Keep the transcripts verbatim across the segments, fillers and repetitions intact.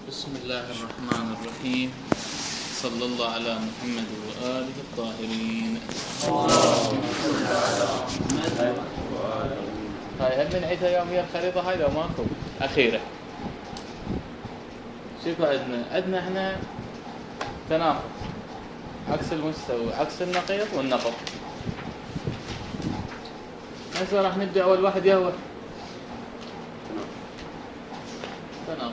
بسم الله الرحمن الرحيم. صلى الله على محمد وآله الطاهرين. هاي هل بنعيدها يوميا الخريطة هاي لو ماكو أخيرة؟ شوفوا عندنا عندنا احنا تناقض عكس المستوى، عكس النقيض والنقض. هسه راح نبدأ أول واحد يهوى تناقض.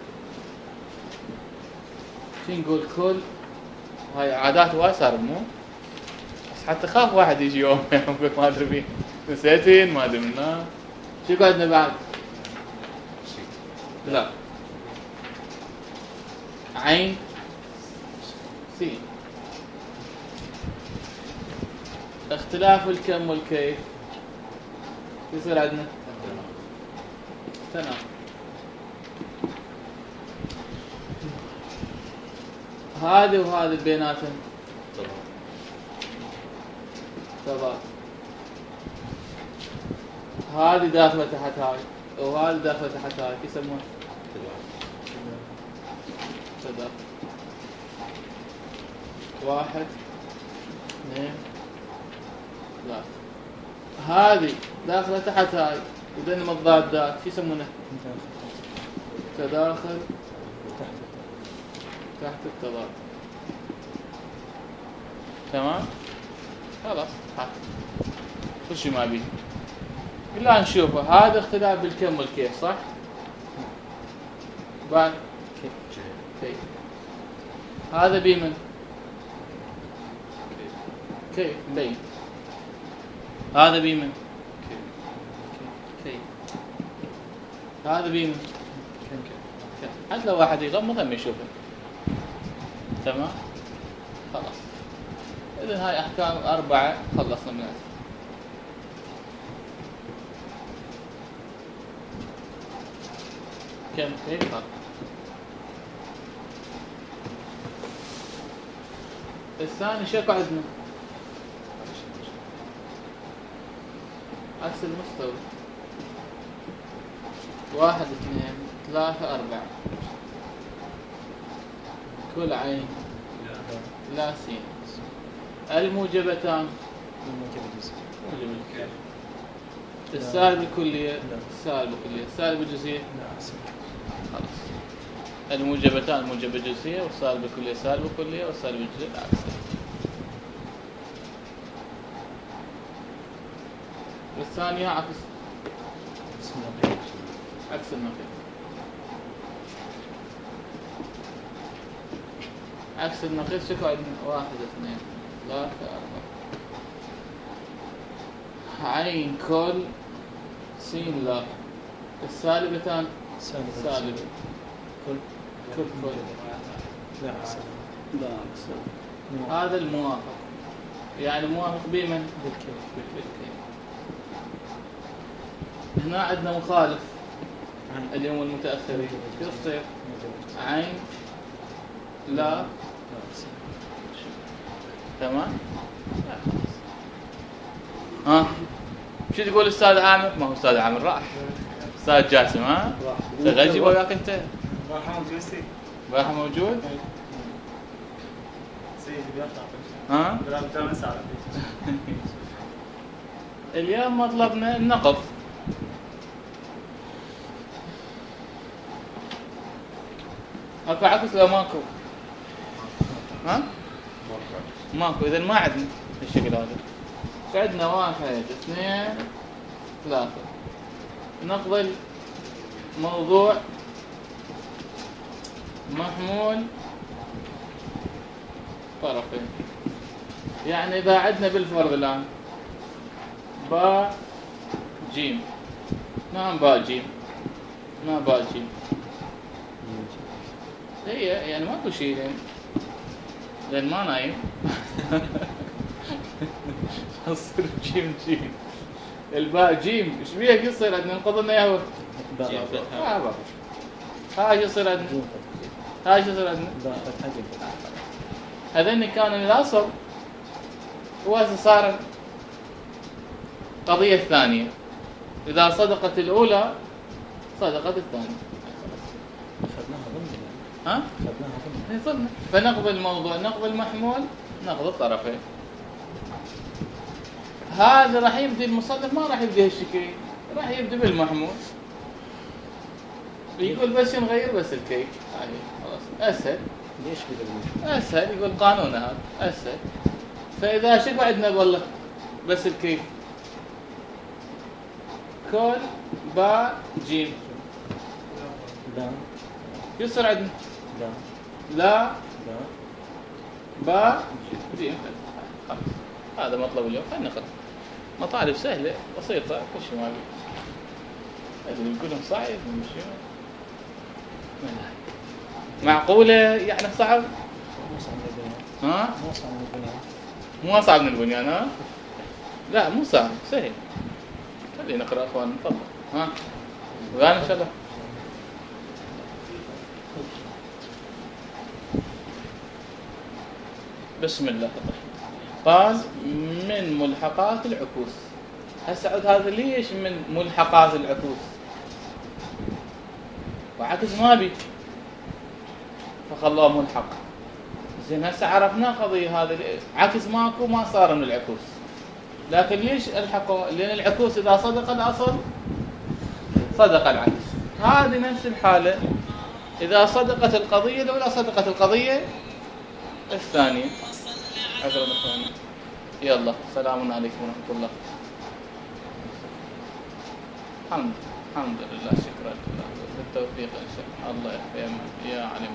شو نقول؟ كل هاي عادات واسر مو بس حتى خاف واحد يجي يوم يقول ما ادري فيه نسيتين ما ادري منها. شو قعدنا بعد؟ لا عين سين. اختلاف الكم والكيف يصير عندنا تناقض. هذه وهذه بيناتهم تضاد. هذه داخله تحت هاي وهذه داخله تحت هاي يسمونها تضاد. واحد اثنين ثلاثة. هذه داخله تحت هاي وبينهم الضادات يسمونها تداخل تحت التضاد. تمام خلاص هات كل شيء ما بيه الا نشوفه. هذا اختلاف بالكم والكيف صح؟ بعد كيف هذا بيمن كيف بين هذا بيمن كيف هذا بيمن حتى لو واحد يغمض هم يشوفه. تمام خلاص. إذن هاي أحكام أربعة خلصنا منها. كم كيف هذا؟ الثاني شكو عندنا عكس المستوى. واحد اثنين ثلاثة أربعة. كل عين لا سين. الموجبتان موجب السالب الكلية السالب الكلية السالب الجزئية خلاص. الموجبتان موجب الجزئية والسالب الكلية سالب الكلية والسالب الجزئية العكس. الثانية عكس عكس النقيض. عكس النقيض شكو عندنا واحد اثنين ثلاثة أربعة. عين كل سين لا. السالبتان سالب كل كل كل لا لا. هذا الموافق يعني موافق بمن؟ بالكيف. هنا عندنا مخالف اليوم المتأخرين كيف تصير؟ عين لا تمام. ها شو تقول استاذ عامر؟ ما هو استاذ عامر راح. استاذ جاسم ها تغجي وياك انت راح موجود راح موجود سيدي بيطلع ها بلا بتعمل ساعه. اليوم مطلبنا النقض. اكو عكس لو ماكو؟ ها ماكو. اذا ما عندنا الشكل هذا. عندنا واحد اثنين ثلاثة. نقبل موضوع محمول طرفين. يعني اذا عندنا بالفرض الان باء جيم. نعم باء جيم ما باء جيم هي يعني ماكو شيء لين لين ما نايم يصير جيم جيم. الباء جيم ايش بيه يصير عندنا نقض لنا اياه جيم فتحة. اه بابا هاي يصير عندنا هاي يصير عندنا هذين كان الاصل. وهسه صار القضية الثانية إذا صدقت الأولى صدقت الثانية. أخذناها ضمن ها؟ يصلنا. فنقض الموضوع نقض المحمول نقض الطرفين. هذا راح يبدي المصنف ما راح يبدي هالشكل، راح يبدي بالمحمول. يقول بس نغير بس الكيف يعني خلاص اسهل. ليش كذا؟ اسهل يقول قانون هذا اسهل. فاذا شوف عندنا والله بس الكيف كل باء جيم لا شو يصير عندنا؟ لا لا لا باء جيم. خلاص هذا مطلب اليوم. خلينا نقرا مطالب سهله بسيطه كل شيء ما بي. اللي يقولون صعب مش معقوله يعني صعب؟ مو صعب من البنيان. ها؟ مو صعب من البنيان. مو أصعب من البنيان ها؟ لا مو صعب سهل. خلينا نقرأ أخوان تفضل. ها؟ ويانا إن شاء الله. بسم الله قال من ملحقات العكوس. هسه عود هذا ليش من ملحقات العكوس؟ وعكس ما بي فخلوه ملحق. زين هسه عرفنا قضيه هذا عكس ماكو ما صار من العكوس. لكن ليش الحقوا؟ لان العكوس اذا صدق الاصل صدق العكس. هذه نفس الحاله اذا صدقت القضيه الاولى صدقت القضيه الثانيه. عذرا اخواني. يلا سلام عليكم ورحمه الله. الحمد الحمد لله شكرا لله بالتوفيق ان شاء الله. يحفظ يا علم.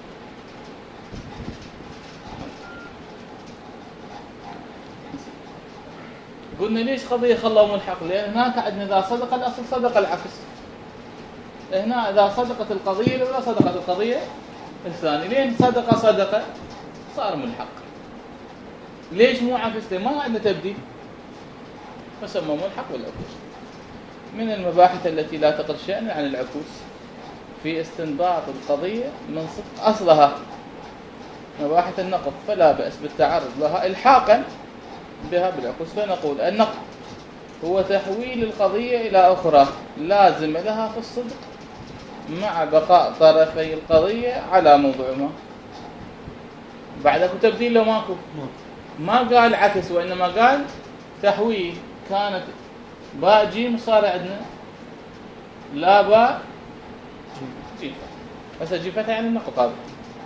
قلنا ليش قضية خلوه ملحق؟ لأن هناك عندنا إذا صدق الأصل صدق العكس. هنا إذا صدقت القضية الأولى صدقت القضية الثانية. لين صدق صدق صار ملحق. ليش مو عكس؟ لأن ما عندنا تبديل فسموه ملحق بالعكوس. من المباحث التي لا تقل شأن عن العكوس في استنباط القضية من صدق أصلها مباحث النقض فلا بأس بالتعرض لها إلحاقا بها بالعكوس. فنقول النقض هو تحويل القضية إلى أخرى لازم لها في الصدق مع بقاء طرفي القضية على موضوعهما. بعد تبديل لو ماكو ما قال عكس وإنما قال تحويل. كانت باء جيم صار عندنا لا باء جيم. بس جيم فتح يعني النقط. هذا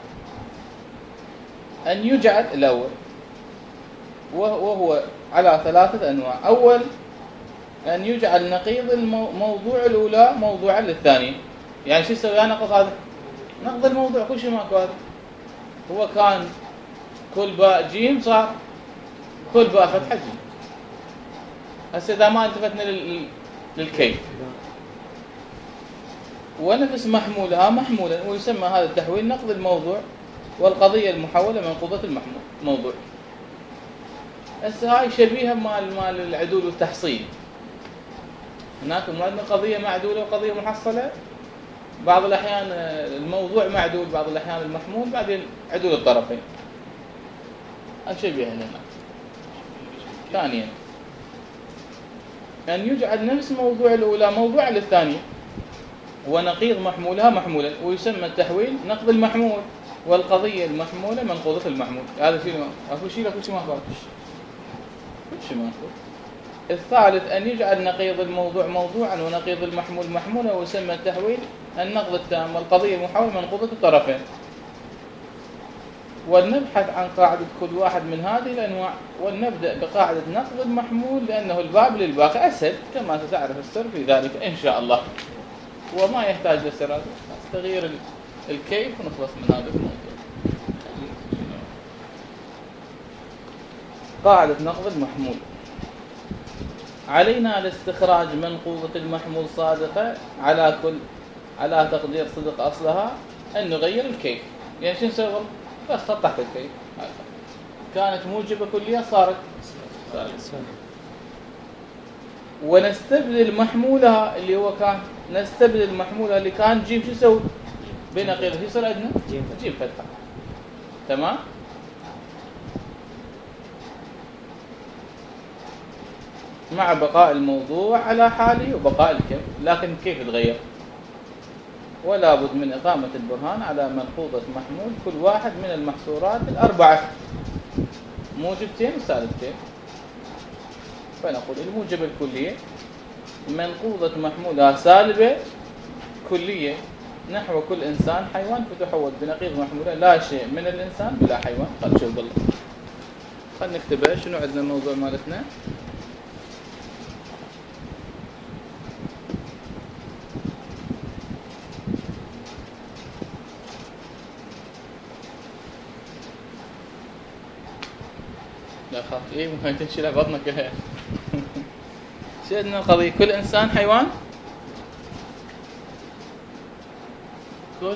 أن يجعل الأول وهو على ثلاثة أنواع. أول أن يجعل نقيض الموضوع الأولى موضوعا للثاني. يعني شو يسوي نقض هذا؟ نقض الموضوع كل شيء ماكو. هذا هو كان كل باء جيم صار كل باء فتحة جيم. هسه إذا ما التفتنا لل... للكيف ونفس محمولها محمولا ويسمى هذا التحويل نقض الموضوع والقضية المحولة منقوضة الموضوع. هسه هاي شبيهة مال مال العدول والتحصيل. هناك عندنا قضية معدولة وقضية محصلة. بعض الأحيان الموضوع معدول بعض الأحيان المحمول بعدين عدول الطرفين. الشبيهة هنا. ثانيا أن يجعل نفس موضوع الأولى موضوع للثانية ونقيض محمولها محمولا ويسمى التحويل نقض المحمول والقضية المحمولة منقوضة المحمول. هذا شيء أكو شيء لا كل شيء ما فات كل شيء ما فات. الثالث أن يجعل نقيض الموضوع موضوعا ونقيض المحمول محمولا ويسمى التحويل النقض التام والقضية المحولة منقوضة الطرفين. ونبحث عن قاعدة كل واحد من هذه الأنواع ونبدأ بقاعدة نقض المحمول لأنه الباب للباقي أسهل كما ستعرف السر في ذلك إن شاء الله. وما يحتاج للسر تغيير الكيف ونخلص من هذا الموضوع. قاعدة نقض المحمول. علينا الاستخراج منقوضة المحمول صادقة على كل على تقدير صدق أصلها أن نغير الكيف. يعني شو نسوي؟ بس خط تحت الكيف كانت موجبة كلية صارت صارت ونستبدل محمولها اللي هو كان نستبدل محمولها اللي كان جيم شو يسوي؟ بنقيض شو يصير عندنا؟ جيم فتحة. تمام؟ مع بقاء الموضوع على حاله وبقاء الكيف. لكن كيف تغير؟ ولا بد من إقامة البرهان على ملحوظة محمول كل واحد من المحصورات الأربعة، موجبتين وسالبتين. فنقول الموجب الكلية منقوضة محمولها سالبة كلية نحو كل إنسان حيوان، فتحول بنقيض محمولة لا شيء من الإنسان بلا حيوان. خل شوف بالله، خل نكتبها. شنو عندنا الموضوع مالتنا؟ لا خاف ايه ما تمشي لها بطنك كلها. شو عندنا القضية؟ كل إنسان حيوان، كل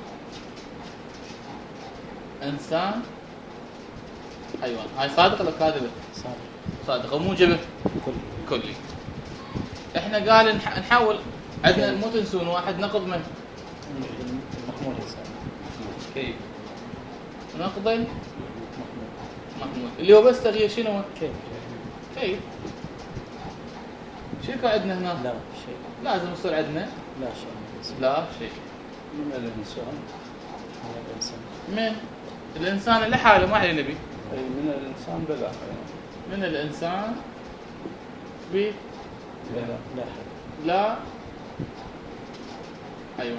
إنسان حيوان. هاي صادقة ولا كاذبة؟ صادق. صادقة. وموجبة كلي. كلي. احنا قال نح- نحاول عندنا مو تنسون واحد نقض من المحمول يساوي كيف نقض محمول. محمول اللي هو بس تغيير شنو هو؟ كيف؟ كيف. شو كان عندنا هنا؟ لا شيء. لازم يصير عندنا لا شيء. لا شيء. من الإنسان. من الإنسان. من الإنسان لحاله ما عليه نبي. أي من الإنسان بلا حيوان. من الإنسان ب لا لا حيوان. لا حيوان.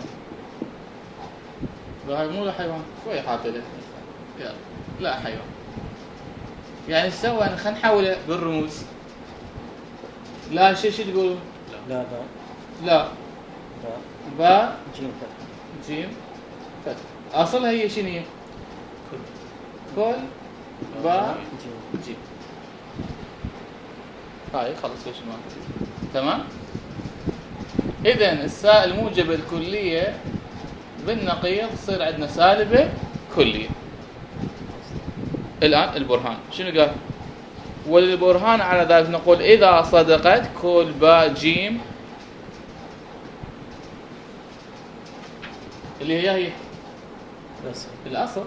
هاي مو لا حيوان شوي حاطه له يلا لا حيوان. يعني سوى خلينا نحوله بالرموز. لا شيء شو تقولون؟ لا لا لا لا با جيم فتحة. جيم فتح. اصلها هي شنو هي؟ كل با جيم. جيم. هاي خلص وش ما تمام. اذا الساء الموجبه الكليه بالنقيض تصير عندنا سالبه كليه. الان البرهان شنو قال؟ والبرهان على ذلك نقول اذا صدقت كل با جيم اللي هي هي بس. الاصل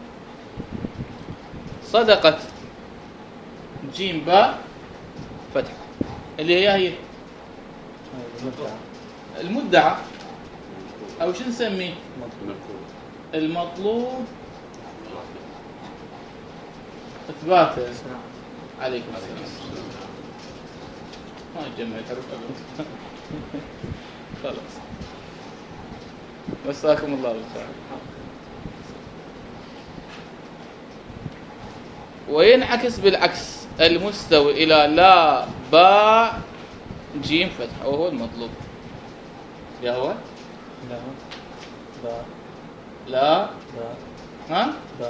صدقت جيم با فتح اللي هي هي هاي المدعى. المدعى او شو نسميه؟ مطلوب. المطلوب اثباته. عليكم السلام. ما نجمع الحروف ابدا. خلاص مساكم الله بالخير. وينعكس بالعكس المستوي الى لا با جيم فتح وهو المطلوب. يا هو لا با لا با ها با.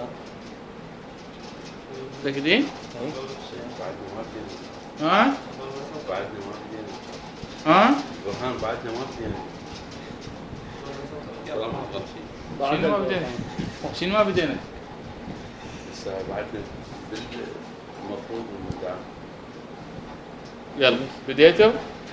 متأكدين؟ أي. بعدنا ما بدينا. ها بعدنا ما بدينا. ها برهان بعدنا ما بدينا. يلا ما أفضل شيء. شنو ما بدينا؟ شنو ما بدينا؟ لسه بعدنا بالمفروض والمدعى. يلا بديتوا؟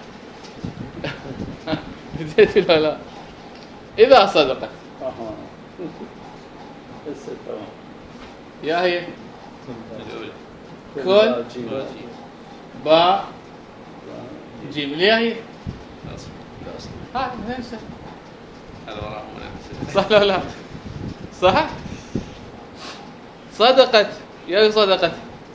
بديتوا ولا لا؟ إذا صدقت أها. لسه تمام. يا هي الأولى. كل جيم. با جيم اللي هي أصل. أصل. ها ننسى هذا وراهم ولا صح ولا لا؟ صح؟ صدقت يا صدقت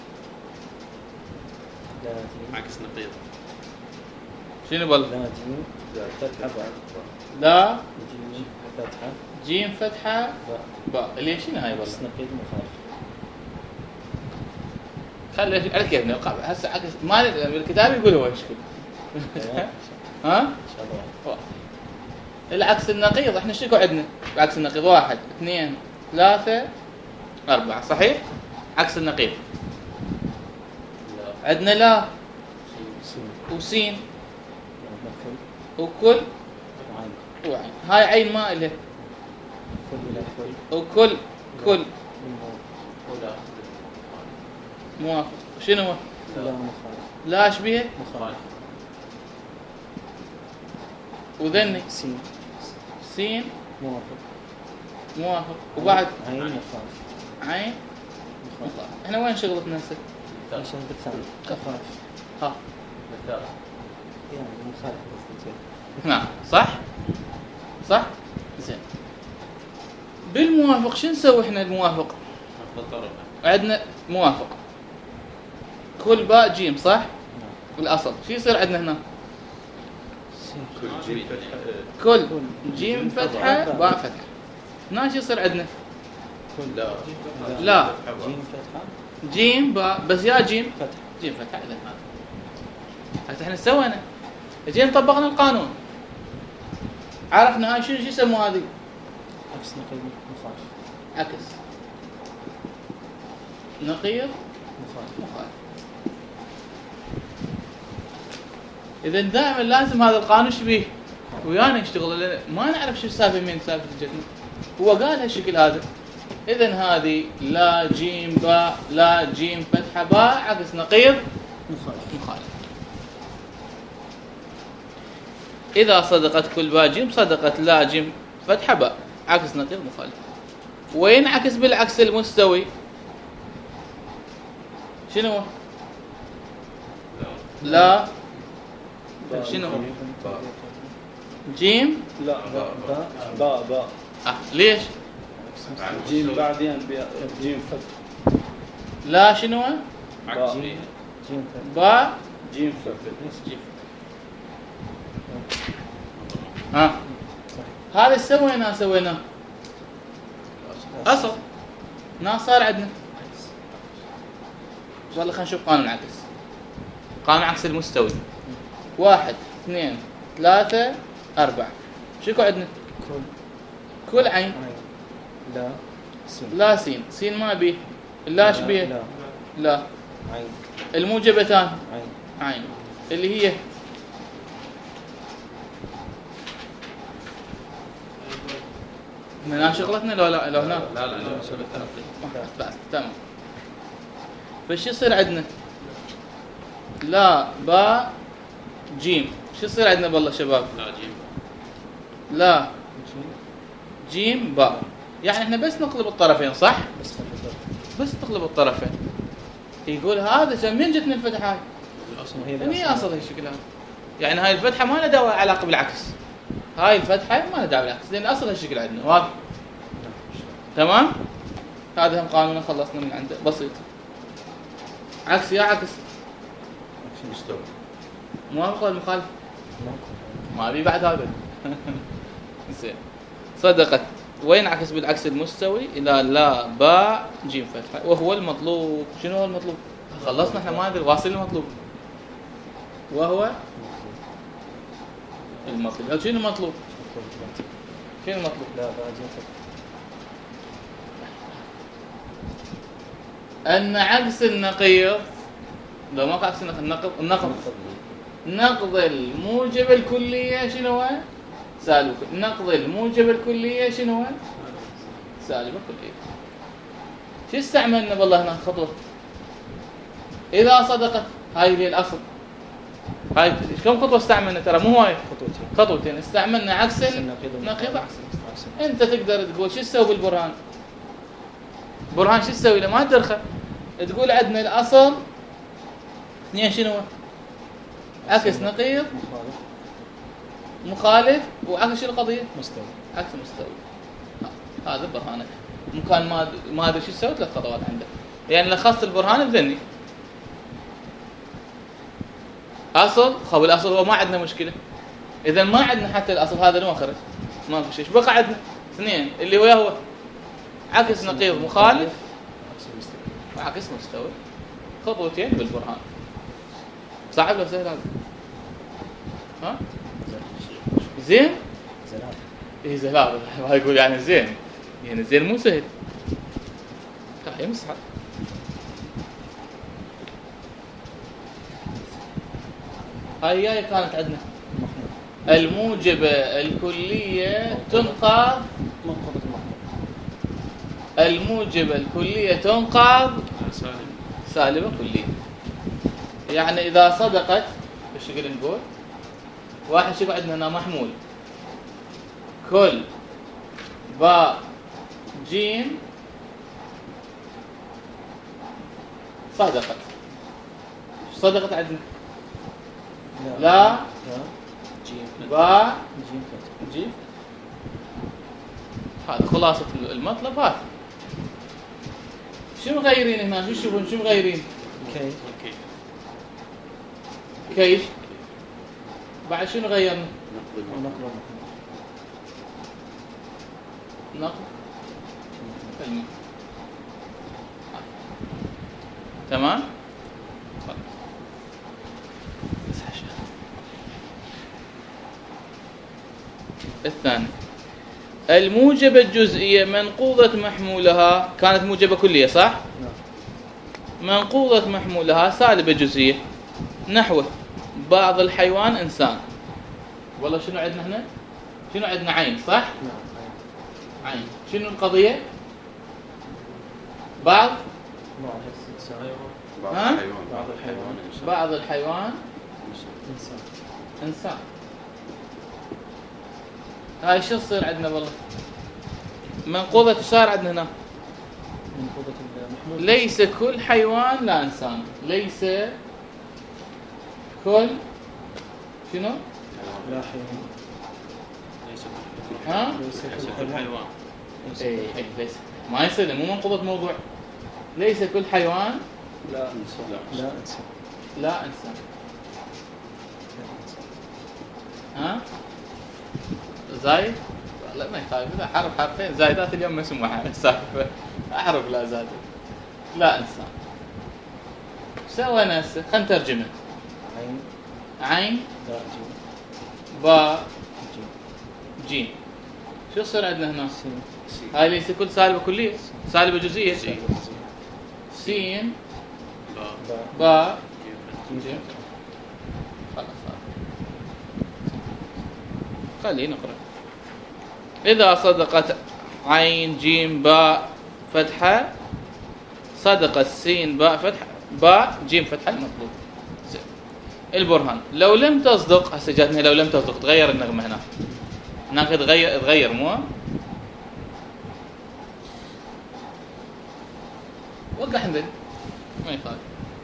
لا جيم. عكس نقيض. شنو بل؟ لا جيم. فتحة بعد. لا جيم فتحة جيم فتحة با. با اللي هي شنو هاي بس والله؟ نقيض مخالف. خلي على كيفنا هسه عكس ما بالكتاب يقول هو ايش ها؟ إن شاء الله. العكس النقيض احنا شنو عندنا؟ العكس النقيض واحد اثنين ثلاثة أربعة صحيح؟ عكس النقيض عندنا لا سين. وسين كل. وكل وعين. وعين. هاي عين ما إله كل إلى كل. وكل كل بالموت. موافق. شنو هو؟ لا مخالف. لا ايش بيه؟ مخالف. وذني سين. سين موافق. موافق. وبعد عين مخالف. عين مخالف. مخالف. احنا وين شغلتنا هسه؟ عشان بالثاني. مخالف. ها يعني مخالف قصدي. نعم صح؟ صح؟ زين بالموافق شو نسوي احنا الموافق؟ بالطرف عندنا موافق كل باء جيم صح؟ بالاصل شو يصير عندنا هنا؟ كل جيم فتحة كل جيم فتحه باء فتحه. هنا شو يصير عندنا؟ لا لا جيم فتحة جيم باء بس يا جيم فتحة. جيم فتحه. اذا هذا هسه احنا سوينا جينا طبقنا القانون عرفنا هاي شنو شو يسموا هذه؟ عكس نقيض مخالف. عكس نقيض مخالف. مخالف. اذا دائما لازم هذا القانون شبيه ويانا يشتغل لان ما نعرف شو السالفه من سالفه الجدول. هو قال هالشكل هذا. اذا هذه لا جيم باء لا جيم فتحه باء عكس نقيض مخالف. مخالف. اذا صدقت كل باء جيم صدقت لا جيم فتحه باء عكس نقيض مخالف. وينعكس بالعكس المستوي شنو هو؟ لا شنو هو؟ جيم لا باء باء باء باء اه ليش؟ جيم بعدين جيم فتح. لا شنو هو؟ عكس جيم فيها جيم فتح. باء جيم فتح. جيم ها هذا ايش سوينا سويناه اصل هنا صار عندنا والله خلينا نشوف قانون عكس. قانون عكس المستوي واحد اثنين ثلاثة أربعة شكو عندنا؟ كل كل عين عين. لا سين. لا سين سين ما بيه لا شبيه لا لا عين الموجبتان عين عين اللي هي هنا شغلتنا لو لا لو هنا لا لا لا بس تمام. فش يصير عندنا؟ لا باء جيم شو يصير عندنا بالله شباب؟ لا جيم لا جيم جيم باء يعني احنا بس نقلب الطرفين صح؟ بس خلي بس نقلب الطرفين. يقول هذا من جتنا الفتحة هاي؟ هي من هي اصل هالشكل هذا؟ يعني هاي الفتحة ما لها دعوة علاقة بالعكس. هاي الفتحة ما لها دعوة بالعكس لأن أصل هالشكل عندنا واضح؟ تمام؟ هذا هم قانون خلصنا من عنده بسيط. عكس يا عكس مستوى موافق ولا مخالف؟ ما ابي بعد هذا. زين صدقت وين عكس بالعكس المستوي الى لا باء جيم فتحه وهو المطلوب. شنو هو المطلوب؟ خلصنا احنا ما ندري واصل المطلوب وهو المطلوب. شنو المطلوب؟ شنو المطلوب؟ لا باء جيم فتح. ان عكس النقيض لو ما عكس النقيض النقض النقض نقض الموجب الكليه شنو هو؟ سالب. نقض الموجب الكليه شنو هو؟ سالب كليه. شو استعملنا والله هنا خطوه؟ اذا صدقت هاي هي الاصل. هاي كم خطوه استعملنا ترى مو هاي خطوتين. خطوتين استعملنا عكس النقيض النقيض عكس. عكس. انت تقدر تقول شو تسوي بالبرهان؟ برهان شو تسوي له ما تدرخه تقول عندنا الاصل اثنين شنو هو؟ عكس نقيض مخالف مخالف وعكس شنو القضيه؟ مستوي. عكس مستوي. هذا برهانك. مكان ما ما ادري شو تسوي ثلاث خطوات عندك. يعني لخصت البرهان بذني. اصل خو الاصل هو ما عندنا مشكله. اذا ما عندنا حتى الاصل هذا المخرج ما في شيء. ايش بقى عندنا؟ اثنين اللي وياه هو عكس نقيض مخالف عكس مستوي. وعكس مستوي. خطوتين بالبرهان. صعب ولا سهل هذا؟ ها؟ زين؟ زلال. ايه زهلاء ما يقول يعني زين. يعني زين مو سهل. صح يمسح. هاي جايه كانت عندنا الموجبة الكلية تنقض منقضة المحمول. الموجبة الكلية تنقض سالب سالبة كلية. يعني إذا صدقت بالشكل نقول واحد شوف عندنا هنا محمول كل باء جيم صدقت. صدقت عندنا لا لا جيم باء جيم فتح. جيم هذا خلاصة المطلب. هذا شو مغيرين هنا؟ شو تشوفون شو مغيرين؟ كيف كيف كيف بعد شنو غيرنا؟ نقض نقل نقض الماء. تمام. الثاني الموجبة الجزئية منقوضة محمولها كانت موجبة كلية صح؟ نعم. منقوضة محمولها سالبة جزئية نحو بعض الحيوان إنسان. والله شنو عندنا هنا؟ شنو عندنا؟ عين صح؟ نعم. عين. شنو القضية؟ بعض بعض الإنسان بعض ها؟ الحيوان بعض الحيوان. إنسان. بعض الحيوان إنسان. إنسان. هاي شو تصير عندنا والله؟ منقوضة ايش صار عندنا هنا؟ منقوضة المحمول. ليس كل حيوان لا إنسان. ليس كل شنو؟ لا حيوان. ليس كل ها؟ ليس ليس كل كل حيوان. حيوان. ليس اي كل اي ليس ما يصير مو منقوضة موضوع. ليس كل حيوان لا لا. لا إنسان. لا إنسان. ها؟ زايد؟ لا ما يخالف. لا حرف حرفين زايدات اليوم مسموحة السالفة. أحرف لا زاد. لا إنسان. سوينا هسه خلينا نترجمه. عين. عين لا جيم. باء جيم. جيم. شو يصير عندنا هنا؟ سين. هاي ليس كل سالبة كلية سالبة جزئية. سين. سين باء باء. باء جيم. جيم. خلاص خلينا نقرأ. إذا صدقت عين جيم باء فتحة صدقت سين باء فتحة باء جيم فتحة المطلوب. زين. البرهان لو لم تصدق هسه جاتنا لو لم تصدق تغير النغمة هنا. هناك تغير تغير مو وقع عندنا ما يخالف.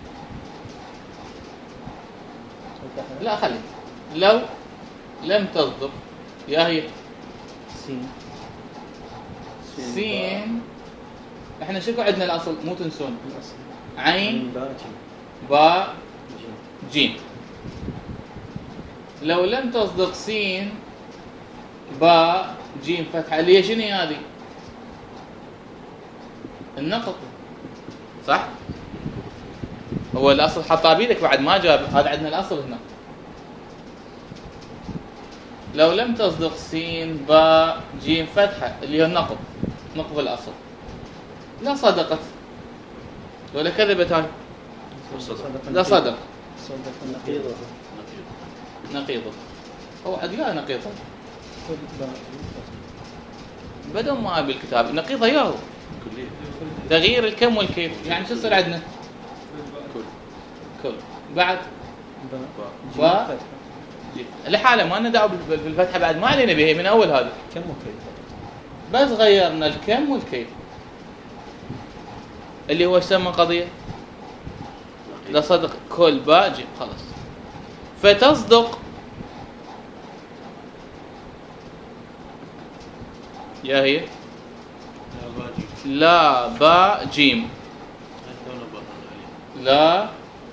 لا خلي لو لم تصدق يا هي سين. سين. احنا شكو عندنا الاصل مو تنسون. الأصل. عين باء جيم. باء جيم. جيم. لو لم تصدق سين باء جيم فتحة اللي هي شنو هذه؟ النقط صح؟ هو الاصل حطها بيدك بعد ما جاب. هذا عندنا الاصل هنا. لو لم تصدق سين باء جيم فتحة اللي هي النقض نقض الأصل لا صدقت ولا كذبت. هاي لا صدق صدق نقيضة. نقيضة. هو عاد لا نقيضة كل باء جيم فتحة. بدون ما بالكتاب نقيضة ياهو كلية. تغيير الكم والكيف. يعني شو يصير عندنا؟ كل كل بعد باء باء. جيم فتحة. لحالة ما لنا دعوة بالفتحة بعد ما علينا بها من أول. هذا كم وكيف؟ بس غيرنا الكم والكيف اللي هو يسمى قضية لا صدق كل باء جيم خلاص. فتصدق يا هي لا باجي. لا باء جيم هذا ولا برهان عليه. لا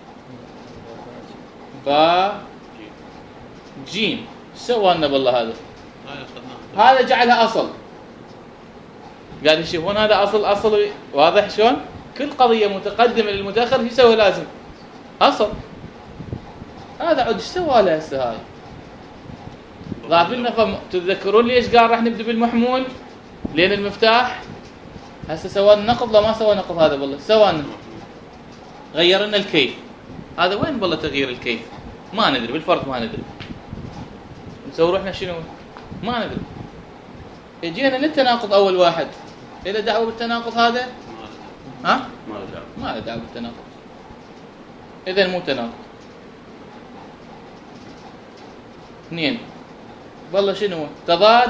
باء جيم. جيم. سوى لنا بالله هذا هاي أخذناها. هذا جعلها أصل. قاعد يشوفون هذا أصل أصل واضح شلون؟ كل قضية متقدمة للمتأخر يسوي لازم أصل. هذا عود ايش سوى له هسه؟ هاي ضاف لنا. فم... تتذكرون ليش قال راح نبدا بالمحمول؟ لين المفتاح. هسه سوى النقض. لا ما سوى نقض هذا والله سوى لنا غير لنا الكيف. هذا وين والله تغيير الكيف؟ ما ندري بالفرق ما ندري. نسوي روحنا شنو؟ ما ندري. اجينا للتناقض اول واحد. إذا دعوه بالتناقض هذا ها؟ ما له دعوة. ما له دعوه بالتناقض. اذا مو تناقض. اثنين والله شنو هو؟ تضاد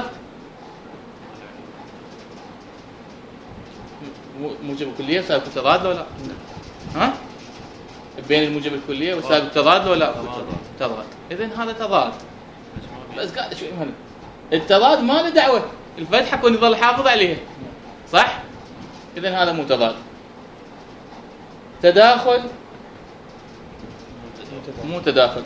موجب الكلية وسالب التضاد ولا لا؟ ها؟ بين الموجب الكلية وسالب التضاد ولا لا؟ تضاد. إذن هذا تضاد. بس قاعد شوي مهم. التضاد ما له دعوة الفتحة كون يظل حافظ عليها صح؟ إذن هذا مو تضاد. تداخل مو تداخل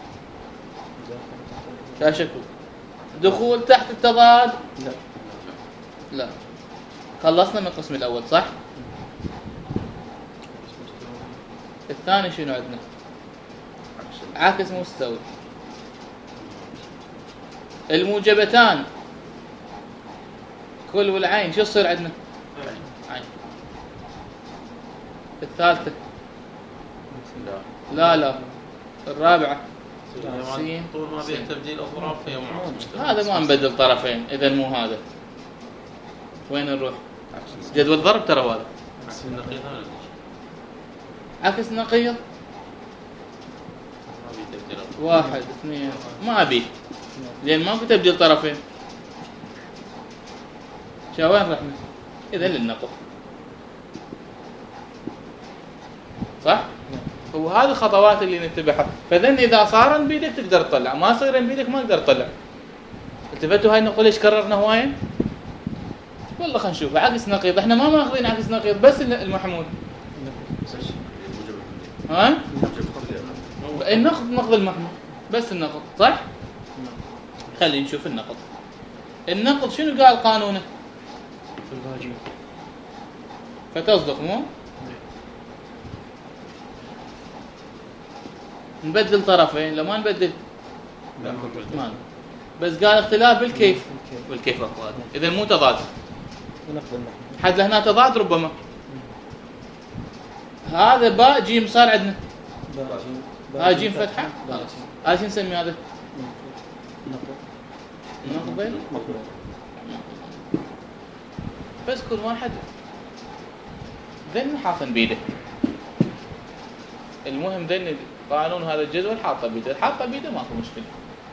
تشكل. دخول تحت التضاد لا لا. خلصنا من القسم الأول صح؟ الثاني شنو عندنا؟ عكس مستوي. الموجبتان كل والعين شو يصير عندنا؟ عين. الثالثة لا لا. الرابعة سين. طول ما فيها تبديل اطراف هي معاصمة. هذا ما نبدل طرفين اذا مو هذا. وين نروح؟ جدول ضرب ترى هذا عكس النقيض هذا عكس نقيض. ما في تبديل اطراف. واحد اثنين ما ابي لان ما في تبديل طرفين. شا وين رحنا؟ اذا للنقض صح؟ وهذه الخطوات اللي نتبعها. فذن اذا صار بيدك تقدر تطلع، ما صير بيدك ما تقدر تطلع. التفتوا هاي النقطه ليش كررنا هوايه؟ والله خلينا نشوف. عكس نقيض احنا ما ماخذين عكس نقيض بس المحمول. ها؟ النقض نقض المحمول بس النقض صح؟ خلينا نشوف النقض. النقض شنو قال قانونه؟ فتصدق مو؟ نبدل طرفين لو ما نبدل ما بس قال اختلاف بالكيف والكيف اقوى. اذا مو تضاد. حد هنا تضاد ربما. هذا باء جيم صار عندنا. هاي جيم فتحه خلاص. هاي شو نسمي هذا؟ نقضين. بس كل واحد ذن حاطن بيده. المهم ذن قانون هذا الجدول حاطه بيده، حاطه بيده ماكو مشكله.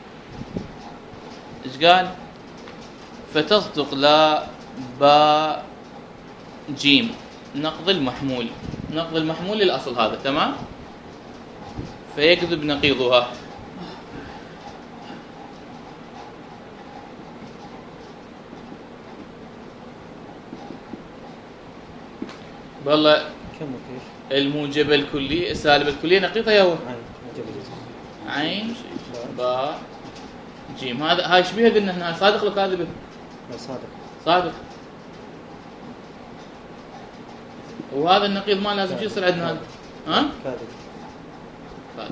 ايش قال؟ فتصدق لا باء جيم نقض المحمول. نقض المحمول للاصل هذا تمام؟ فيكذب نقيضها. والله الموجب الكلي السالب الكلي نقيضها هو عين باء جيم. هذا هاي شبيهه قلنا هنا صادق ولا كاذب؟ صادق. صادق. وهذا النقيض ما لازم شو يصير عندنا هذا؟ ها؟ كاذب. كاذب.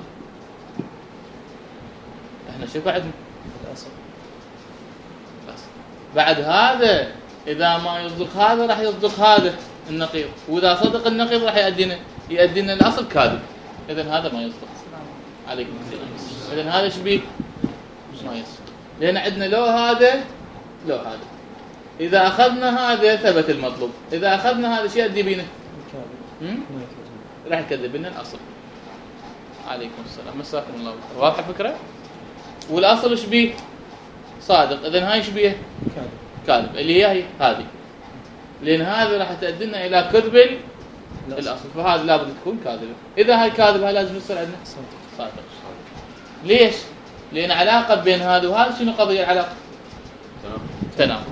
احنا شو عندنا؟ الاصل. بس بعد هذا اذا ما يصدق هذا راح يصدق هذا النقيض، واذا صدق النقيض راح يؤدينا يؤدينا الاصل كاذب. اذا هذا ما يصدق. عليكم السلام. اذا هذا ايش بيه؟ ما يصدق لان عندنا لو هذا لو هذا. اذا اخذنا هذا ثبت المطلوب، اذا اخذنا هذا شيء يؤدي بينا كاذب. راح يكذب لنا الاصل. عليكم السلام. مساكم الله بالخير. واضحه الفكره؟ والاصل ايش بيه؟ صادق. اذا هاي ايش بيه؟ كاذب. كاذب اللي هي هذه. لان هذا راح تؤدينا الى كذب الاصل، فهذا لابد تكون كاذبه. اذا هاي كاذبه لازم يصير عندنا صادق. ليش؟ لان علاقه بين هذا وهذا شنو قضيه العلاقه؟ تناقض.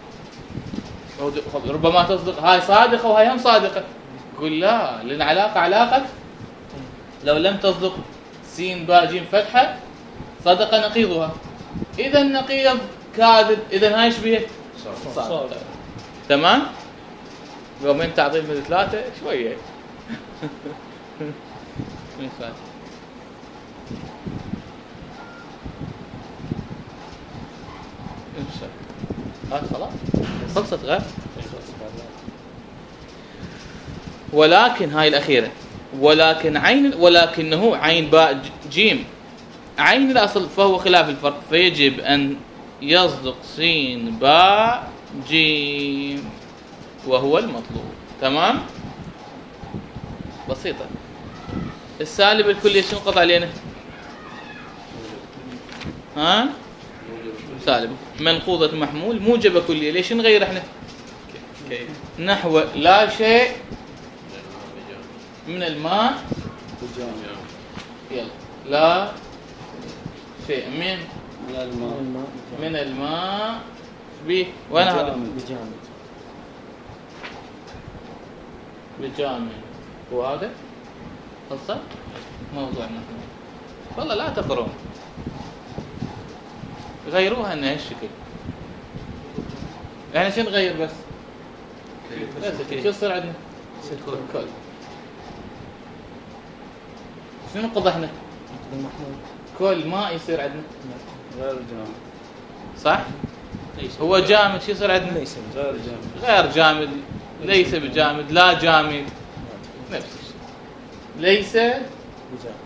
ربما تصدق هاي صادقه وهاي هم صادقه. قل لا، لان علاقه علاقه لو لم تصدق سين باء جيم فتحه صدق نقيضها. اذا النقيض كاذب، اذا هاي ايش بيه؟ صادق. تمام؟ يومين تعطيل من ثلاثة شوية. من ثلاثة. إن شاء الله. آه خلاص. خلصت غير. ولكن هاي الأخيرة. ولكن عين ولكنه عين باء جيم عين الأصل فهو خلاف الفرق، فيجب أن يصدق سين باء جيم وهو المطلوب. تمام؟ بسيطة. السالب الكلي شنو قطع علينا؟ ها؟ سالب منقوضة محمول موجبة كلية. ليش نغير احنا؟ نحو لا شيء من الماء. يلا لا شيء من الماء. من الماء بيه وين هذا؟ بجامد. بجامد. وهذا خلصت موضوع محمول. والله لا تقرون غيروها انها هالشكل. يعني شو نغير بس؟ بس شو يصير عندنا؟ كل. شنو قضحنا؟ كل ما يصير عندنا غير جامد. صح؟ هو جامد شو يصير عندنا؟ ليس غير جامد. غير جامد، ليس بجامد، لا جامد، نفس الشيء. ليس بجامد.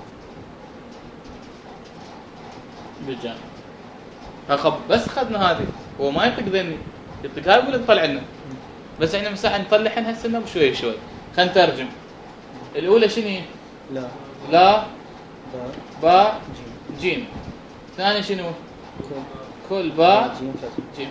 بجامد. أخب بس اخذنا هذه، هو ما يطق ذني، يطق هاي يقول تطلع لنا. بس احنا مساحه نطلعها هسه بشوي بشوي. خلينا نترجم. الاولى شنو هي؟ لا. لا باء باء جيم. جيم. ثاني شنو؟ كل كل باء جيم فتح. جيم.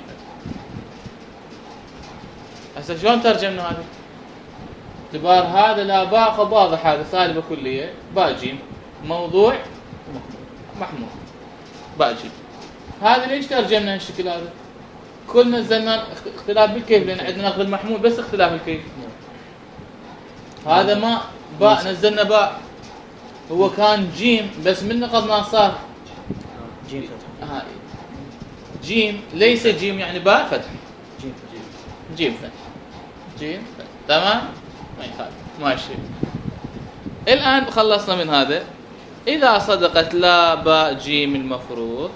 هسه شلون ترجمنا هذه؟ اعتبار هذا لا باء خب واضح، هذا سالبه كليه باء جيم موضوع محمول باء جيم. هذا ليش ترجمنا هالشكل هذا؟ كل نزلنا اختلاف بالكيف لان عندنا ناخذ المحمول بس اختلاف الكيف. هذا ما باء نزلنا باء، هو كان جيم بس من نقضنا صار جيم فتح. ها جيم. ليس جيم يعني باء فتح. جيم فتح. جيم فتح. جيم فتح. تمام؟ ما يخالف ماشي. الآن خلصنا من هذا. إذا صدقت لا باء جيم المفروض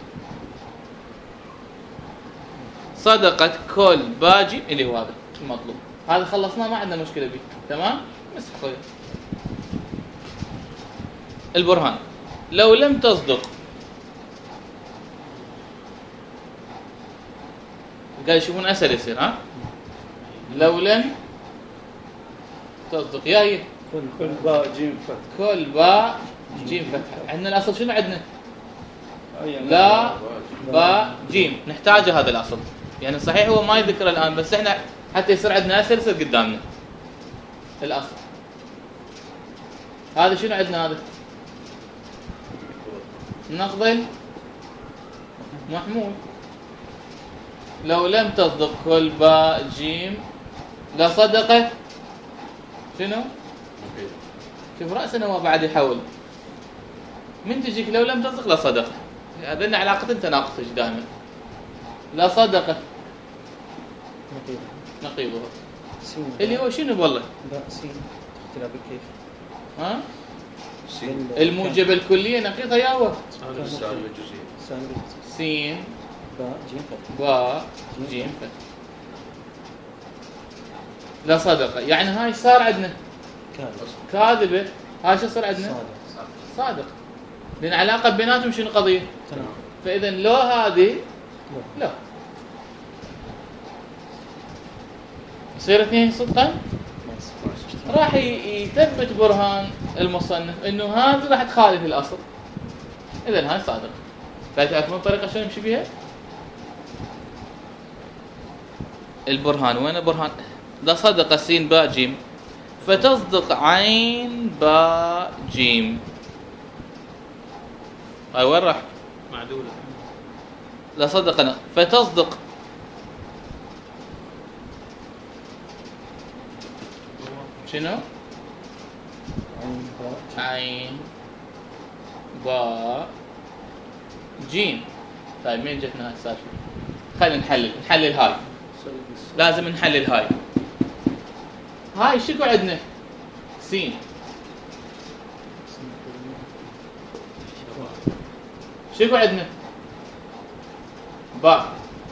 صدقت كل باء جيم اللي هو هذا المطلوب. هذا خلصناه ما عندنا مشكلة به. تمام؟ بس خوي. البرهان لو لم تصدق قال يشوفون أسهل يصير. ها لو لم تصدق يا هي كل كل باء جيم فتح. كل باء جيم فتحة. عندنا الأصل شنو عندنا؟ أي لا باء جيم. نحتاج هذا الأصل. يعني صحيح هو ما يذكر الآن بس احنا حتى يصير عندنا أسهل يصير قدامنا الأصل. هذا شنو عندنا؟ هذا نقضي محمول. لو لم تصدق كل باء جيم لصدقت شنو؟ شوف رأسنا هو بعد يحول من تجيك لو لم تصدق لصدقت. هذا علاقة تناقض دائما. لصدقت نقيض. نقيضها سين. اللي هو شنو والله؟ باء سين اختلاف بالكيف. ها بال- الموجبة الكلية نقيضها يا هو سالب السالب الجزئي. سالب الجزء. سين باء جيم فتح. باء جيم فتح. لا صدقة يعني هاي صار عندنا كاذب. كاذبة. هاي شو صار عندنا؟ صادق. صادق. لأن علاقة بيناتهم شنو قضية؟ تناقض. فإذا لو هذه لا. لا يصير اثنين صدقا. ما يصير. راح ي- يثبت برهان المصنف انه هذه راح تخالف الاصل. اذا هاي صادق. فتعرفون الطريقه شلون نمشي بيها؟ البرهان وين برهان؟ اذا صدق سين باء جيم فتصدق عين باء جيم. هاي وين راح؟ معدولة. لا صدق فتصدق شنو؟ عين باء جيم. عين باء جيم. طيب مين جتنا هاي السالفه؟ خلينا نحلل نحلل هاي. لازم نحلل هاي. هاي شكو عندنا؟ سين. شكو عندنا؟ باء.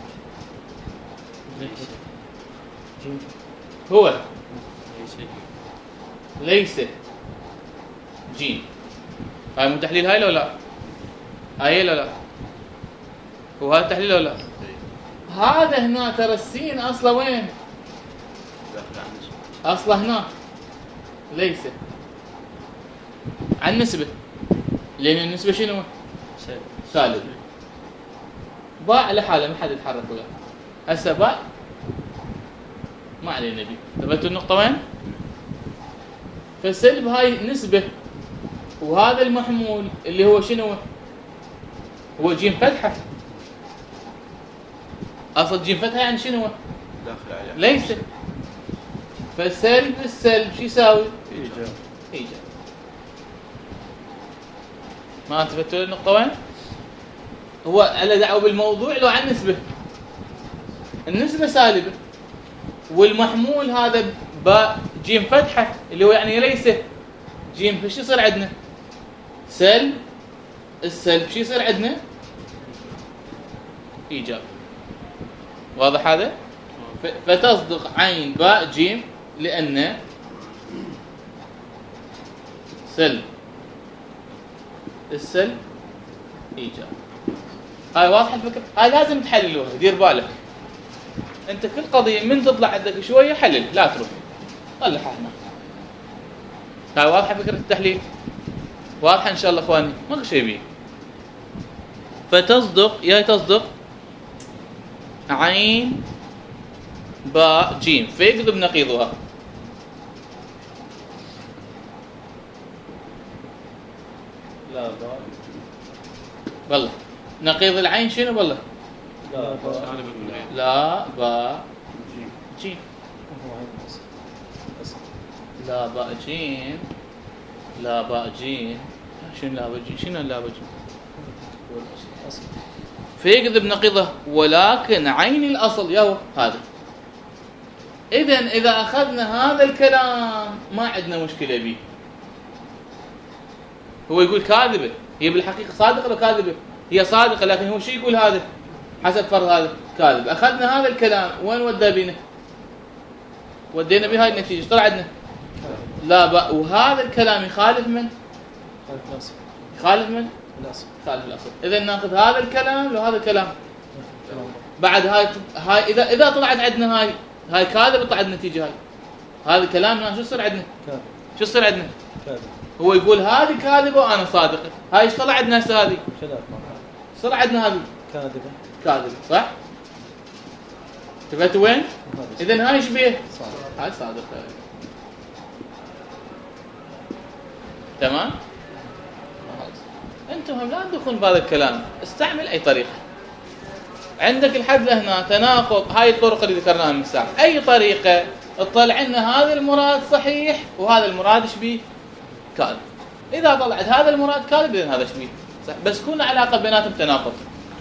جيم. هو ليس جيم. ليس جيم. هاي مو تحليل هاي لو لا؟ هاي لو لا؟ هو هذا تحليل لو لا؟ هذا هنا ترى السين اصله وين؟ داخل عن نسبة. اصله هنا ليس عن نسبة. لأن النسبة شنو؟ سالب. سالب. باء لحاله ما حد يتحرك وياه. هسه باء ما علينا بيه. ثبتوا النقطة وين؟ فسلب هاي نسبة وهذا المحمول اللي هو شنو؟ هو جيم فتحة. اصل جيم فتحه يعني شنو؟ داخل عليه ليس. فالسلب السلب شو يساوي؟ إيجاب. ايجاب. ما انتبهتوا للنقطه وين؟ هو على دعوه بالموضوع لو عن نسبه. النسبه سالبه والمحمول هذا باء جيم فتحه اللي هو يعني ليس جيم، فشو يصير عندنا؟ سلب السلب شو يصير عندنا؟ ايجاب. واضح هذا؟ فتصدق عين باء جيم لان سلب السلب ايجاب. هاي واضحه الفكره؟ هاي لازم تحللوها، دير بالك. انت كل قضيه من تطلع عندك شويه حلل، لا تروح طلعها هنا. هاي واضحه فكره التحليل؟ واضحه ان شاء الله اخواني؟ ماكو شيء بيه. فتصدق يا تصدق عين باء جيم فيكذب نقيضها. لا باء. والله نقيض العين شنو والله؟ لا باء. سالب العين. لا باء جيم. جيم. هو عين الأصل. أصل. لا باء جيم. لا باء جيم. شنو لا باء جيم؟ شنو لا باء جيم؟ هو الأصل. أصل. فيكذب نقيضه ولكن عين الأصل يهو هذا. إذن إذا أخذنا هذا الكلام ما عندنا مشكلة به. هو يقول كاذبة، هي بالحقيقة صادقة ولا كاذبة؟ هي صادقة، لكن هو شو يقول هذا؟ حسب فرض هذا كاذب. أخذنا هذا الكلام وين ودى بينا؟ ودينا بهاي النتيجة، طلع عندنا لا بقى. وهذا الكلام يخالف من؟ خالف الأصل. يخالف من؟ الأصل. خالف الأصل. إذن ناخذ هذا الكلام لو هذا الكلام. كلام. بعد هاي هاي إذا إذا طلعت عندنا هاي هاي كاذب، طلعت النتيجة هاي. هذا كلامنا شو يصير عندنا؟ كاذب. شو يصير عندنا؟ كاذب. هو يقول هذه كاذبة وأنا صادقة. هاي ايش طلع عندنا هسه هذه؟ خلاف معه. صار عندنا هذه كاذبة. كاذبة، صح؟ انتبهتوا وين؟ وهذا إذن هاي ايش بيه؟ صادق. هاي صادقة. تمام؟ انتم هم لا تدخلون بهذا الكلام، استعمل اي طريقة. عندك الحد لهنا تناقض، هاي الطرق اللي ذكرناها من ساعة، اي طريقة تطلع لنا هذا المراد صحيح وهذا المراد ايش بيه؟ كاذب. اذا طلعت هذا المراد كاذب اذا هذا ايش بيه؟ صح، بس كون علاقة بيناتهم تناقض.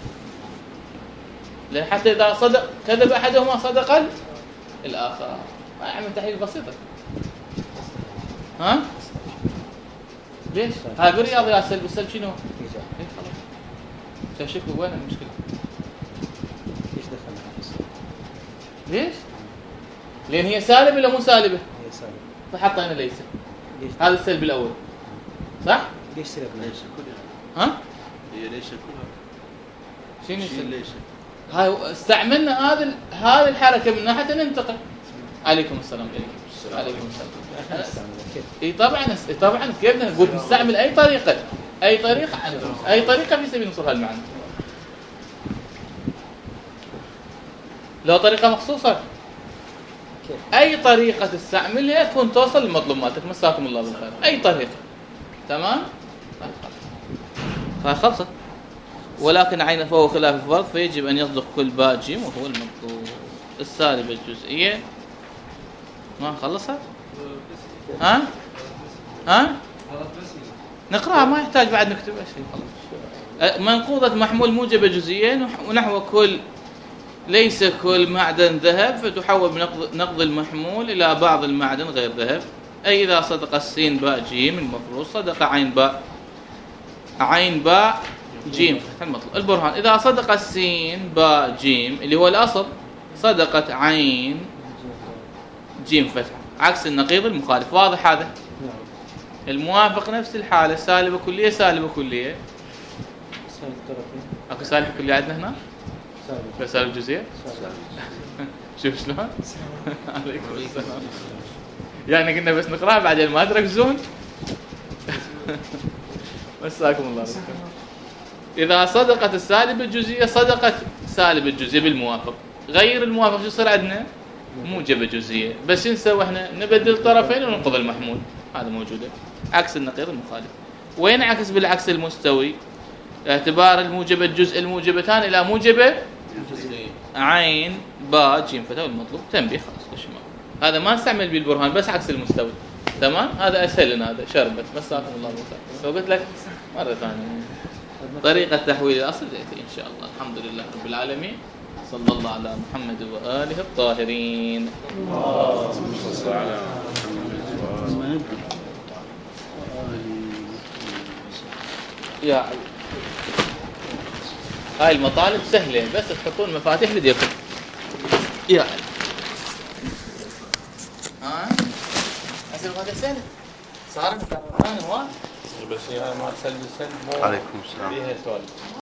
لان حتى اذا صدق كذب احدهما صدق الاخر. ما يعمل تحليل بسيطة. ها؟ ليش؟ هاي بالرياضيات سلب السلب شنو؟ إيجاب. ايه خلاص. شوف شوف وين المشكلة؟ إيش دخلنا على الأصل؟ ليش؟ لأن هي سالبة ولا مو سالبة؟ هي سالب. فحطينا ليس. ليش؟ هذا السلب الأول. صح؟ ليش سلبنا؟ ليش كلها؟ ها؟ هي ليش كلها؟ شنو شيل السلب؟ ليش؟ هاي استعملنا هذا ال- هذه الحركة من ناحية ننتقل. عليكم السلام عليكم. عليكم السلام. إحنا نستعمل كيف؟ اي طبعا اي طبعا كيف نقول نستعمل اي طريقة اي طريقة اي طريقة في سبيل نوصل هالمعنى. لو طريقة مخصوصة كيف؟ اي طريقة تستعملها تكون توصل لمطلوب مالتك. مساكم الله بالخير. اي طريقة. تمام؟ فخلصت. ولكن عين فهو خلاف الفرض فيجب ان يصدق كل باء جيم وهو المطلوب. السالبة الجزئية ما خلصها؟ ها؟ ها؟ نقراها ما يحتاج بعد نكتب شيء خلاص. منقوضة محمول موجبة جزئيا ونحو كل ليس كل معدن ذهب فتحول بنقض نقض المحمول إلى بعض المعدن غير ذهب. أي إذا صدق السين باء جيم المفروض صدق عين باء عين باء جيم المطلوب. البرهان إذا صدق السين باء جيم اللي هو الأصل صدقت عين جيم فتحة عكس النقيض المخالف. واضح هذا؟ نعم. الموافق نفس الحالة سالبة كلية سالبة كلية. سالب طرفين. أكو سالبة كلية عندنا هنا؟ سالب. سالب جزئية؟ سالب. شوف شلون؟ عليكم السلام. يعني كنا بس نقرأ بعدين ما تركزون. مساكم الله بالخير. إذا صدقت السالبة الجزئية صدقت سالب الجزئية بالموافق. غير الموافق شو يصير عندنا؟ موجبة جزئية. بس نسوي احنا نبدل طرفين وننقض المحمول. هذا موجودة عكس النقيض المخالف. وين عكس بالعكس المستوي؟ اعتبار الموجبة الجزء الموجبتان إلى موجبة عين باء جيم فتاة المطلوب تنبيه خلاص وش ما هذا ما نستعمل بالبرهان بس عكس المستوي تمام هذا اسهل لنا هذا شربت بس ساكن الله موسى لو قلت لك مره ثانيه طريقه تحويل الاصل تاتي ان شاء الله الحمد لله رب العالمين صلى الله على محمد واله الطاهرين اللهم صل على محمد يا علي هاي المطالب سهله بس تحطون مفاتيح لديكم يا علي ها هسه المفاتيح سهله صارت انا واحد بس هي ما تسلسل مو عليكم السلام. فيها سؤال